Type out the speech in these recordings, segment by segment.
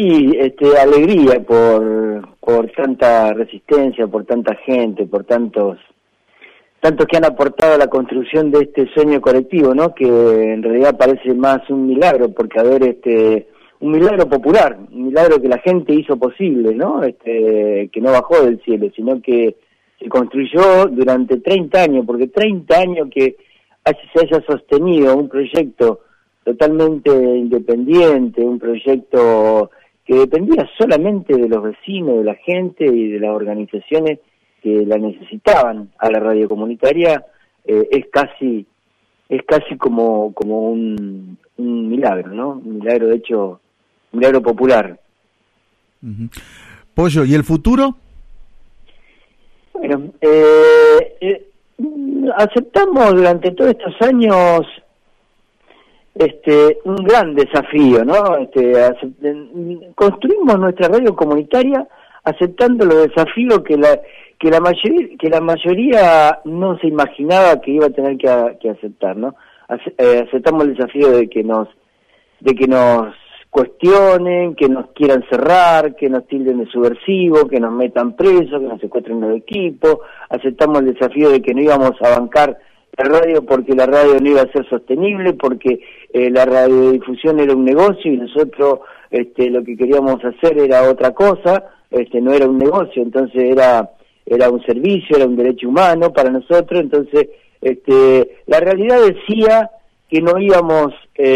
Y alegría por tanta resistencia, por tanta gente, por tantos que han aportado a la construcción de este sueño colectivo, ¿no? Que en realidad parece más un milagro, porque un milagro popular, un milagro que la gente hizo posible, ¿no? Que no bajó del cielo, sino que se construyó durante 30 años, porque 30 años que se haya sostenido un proyecto totalmente independiente, un proyecto que dependía solamente de los vecinos, de la gente y de las organizaciones que la necesitaban a la radio comunitaria, es casi como un milagro, ¿no? Un milagro, de hecho, un milagro popular. Uh-huh. Pollo, ¿y el futuro? Bueno, aceptamos durante todos estos años un gran desafío, ¿no? Construimos nuestra radio comunitaria aceptando los desafíos que la mayoría no se imaginaba que iba a tener que aceptar, ¿no? Aceptamos el desafío de que nos cuestionen, que nos quieran cerrar, que nos tilden de subversivo, que nos metan presos, que nos secuestren los equipos. Aceptamos el desafío de que no íbamos a bancar la radio porque la radio no iba a ser sostenible, porque la radiodifusión era un negocio y nosotros lo que queríamos hacer era otra cosa, no era un negocio, entonces era un servicio, era un derecho humano para nosotros. Entonces la realidad decía que no íbamos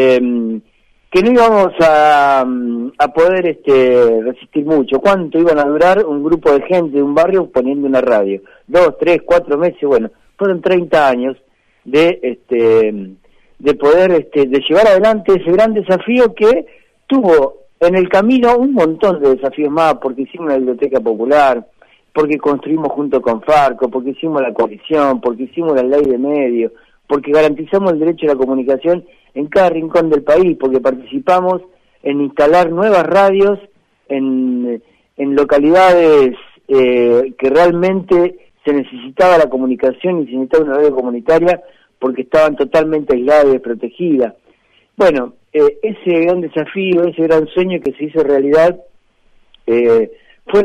a poder resistir mucho. ¿Cuánto iban a durar un grupo de gente de un barrio poniendo una radio? 2, 3, 4 meses, bueno, fueron 30 años de poder de llevar adelante ese gran desafío que tuvo en el camino un montón de desafíos más, porque hicimos una biblioteca popular, porque construimos junto con Farco, porque hicimos la coalición, porque hicimos la ley de medios, porque garantizamos el derecho a la comunicación en cada rincón del país, porque participamos en instalar nuevas radios en localidades que realmente se necesitaba la comunicación y se necesitaba una radio comunitaria porque estaban totalmente aisladas y desprotegidas. Bueno, ese gran desafío, ese gran sueño que se hizo realidad fue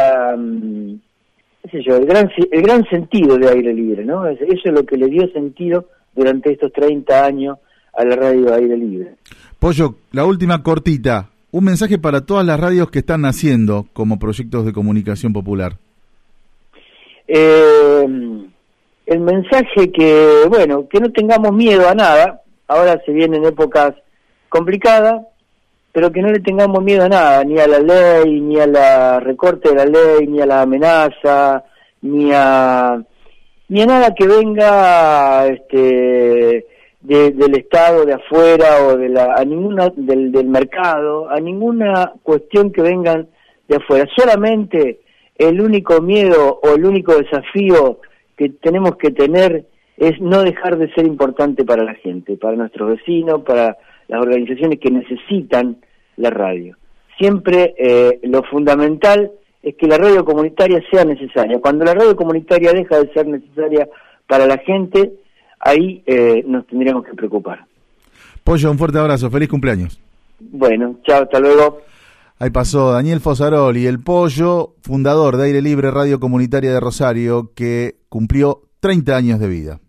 el gran sentido de Aire Libre, ¿no? Eso es lo que le dio sentido durante estos 30 años a la radio Aire Libre. Pollo, la última cortita, un mensaje para todas las radios que están naciendo como proyectos de comunicación popular. El mensaje que no tengamos miedo a nada. Ahora se vienen épocas complicadas, pero que no le tengamos miedo a nada, ni a la ley, ni a la recorte de la ley, ni a la amenaza, ni a nada que venga del Estado, de afuera, o a ninguna del mercado, a ninguna cuestión que vengan de afuera. Solamente el único miedo o el único desafío que tenemos que tener es no dejar de ser importante para la gente, para nuestros vecinos, para las organizaciones que necesitan la radio. Siempre lo fundamental es que la radio comunitaria sea necesaria. Cuando la radio comunitaria deja de ser necesaria para la gente, ahí nos tendríamos que preocupar. Pollo, un fuerte abrazo, feliz cumpleaños. Bueno, chao, hasta luego. Ahí pasó Daniel Fosaroli, el Pollo, fundador de Aire Libre, radio comunitaria de Rosario, que cumplió 30 años de vida.